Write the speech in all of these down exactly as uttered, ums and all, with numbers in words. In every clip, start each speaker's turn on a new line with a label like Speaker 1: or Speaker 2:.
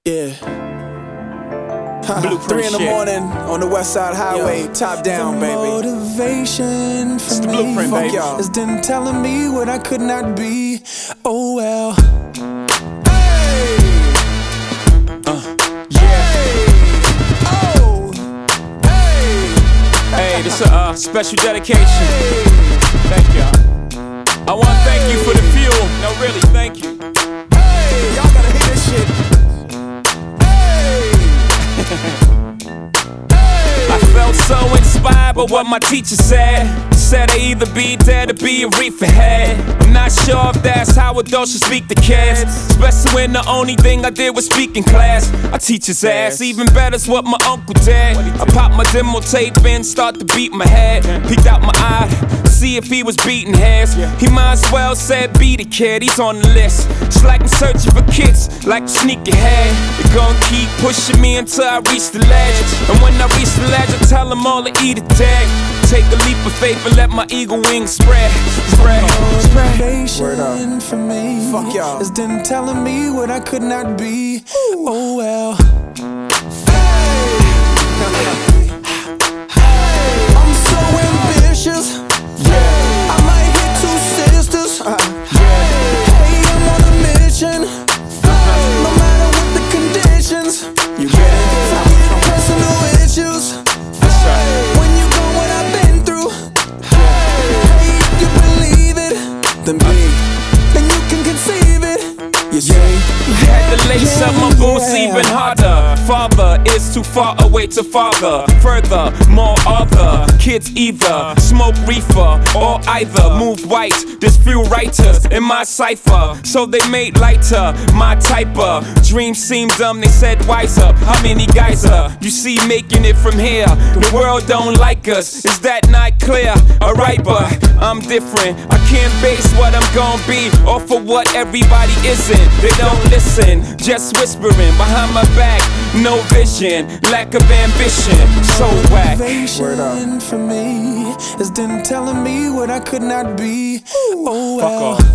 Speaker 1: Yeah. Three in the
Speaker 2: shit.
Speaker 1: morning on the West Side Highway,
Speaker 2: Yo.
Speaker 1: top down,
Speaker 3: the
Speaker 1: baby.
Speaker 3: Motivation for
Speaker 2: It's the
Speaker 3: me
Speaker 2: blueprint,
Speaker 1: Fuck
Speaker 2: baby.
Speaker 1: y'all.
Speaker 3: is them telling me what I could not be. Oh well.
Speaker 1: Hey!
Speaker 2: Yeah.
Speaker 1: Oh! Hey!
Speaker 2: Hey, this is a uh, special dedication.
Speaker 1: Hey!
Speaker 2: Thank y'all. I want to thank you for the fuel. No, really, thank you.
Speaker 1: Hey! Y'all gotta hear this shit. Hey!
Speaker 2: I felt so inspired by what my teacher said. Said I either be dead or be a reefer head. I'm not sure if that's how adults should speak to kids, especially when the only thing I did was speak in class. I teach his ass, even better's what my uncle did. I pop my demo tape in, start to beat my head. Peeked out my eye, see if he was beating heads. He might as well said be the kid, he's on the list. It's like I'm searching for kicks, like sneak ahead. They're gonna keep pushing me until I reach the ledge. And when I reach the ledge, I tell them all to eat a tag. Take a leap of faith and let my eagle wings spread. Spread, spread.
Speaker 3: Motivation for me
Speaker 1: Fuck y'all.
Speaker 3: is them telling me what I could not be. Oh well. I'm so ambitious. I might hit two sisters. Hey, I'm on a mission. No matter what the conditions.
Speaker 1: You get it?
Speaker 3: Forget personal issues.
Speaker 2: That's right.
Speaker 3: When you know what I've been through. Hey, if you believe it,
Speaker 1: Then be.
Speaker 3: then you can conceive it.
Speaker 1: You see?
Speaker 2: Had to lace up my boots even harder. Father is too far away to father. Further, more other kids either smoke reefer or either move white. There's few writers in my cipher, so they made lighter my type of dreams seem dumb. They said wiser. How many guys are you see making it from here? The world don't like us. Is that not clear? Alright, but I'm different. I can't base what I'm gonna be off of what everybody isn't. They don't listen, just whispering behind my back. No vision, lack of ambition, so whack.
Speaker 3: Motivation for me is them telling me what I could not be. Oh
Speaker 2: Fuck
Speaker 3: well.
Speaker 2: off.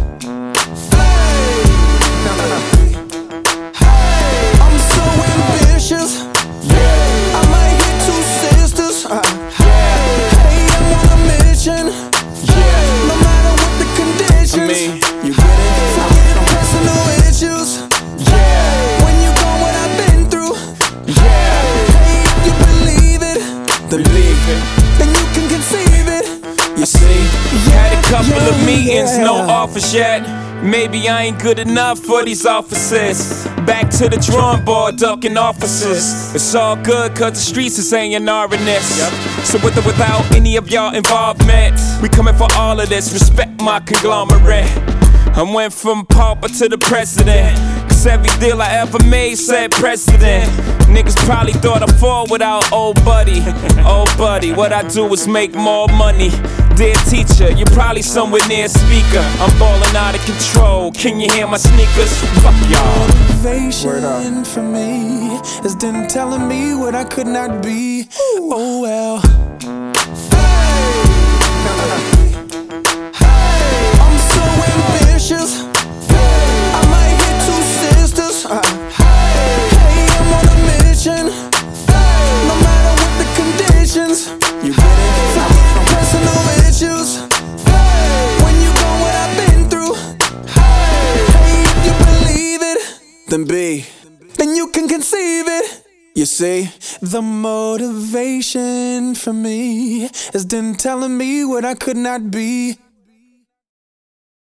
Speaker 3: I'm so ambitious. I might hit two sisters. Hey, I'm on a mission. No matter what the conditions.
Speaker 2: I mean,
Speaker 1: You get it?
Speaker 3: Forget personal issues. When you know what I've been through. Hey, if you believe it,
Speaker 1: Then be.
Speaker 3: then you can conceive it.
Speaker 1: You see?
Speaker 2: had a couple
Speaker 3: yeah,
Speaker 2: of meetings, no
Speaker 3: yeah.
Speaker 2: offers yet. Maybe I ain't good enough for these offices. Back to the drawing board, ducking officers. It's all good, cause the streets is saying R N S. So with or without any of y'all involvement, we coming for all of this, respect my conglomerate. I went from pauper to the president, cause every deal I ever made said president. Niggas probably thought I'd fall without old buddy. Old buddy, what I do is make more money. Dear teacher, you're probably somewhere near a speaker. I'm balling out of control, can you hear my sneakers? Fuck y'all.
Speaker 3: Motivation for me is them telling me what I could not be. Oh well. I'm so ambitious. I might hit two sisters. Hey, I'm on a mission. No matter what the conditions.
Speaker 1: You get it?
Speaker 3: Forget personal issues. When you know what I've been through. Hey, if you believe it,
Speaker 1: Then be.
Speaker 3: then you can conceive it.
Speaker 1: You see?
Speaker 3: The motivation for me is them telling me what I could not be.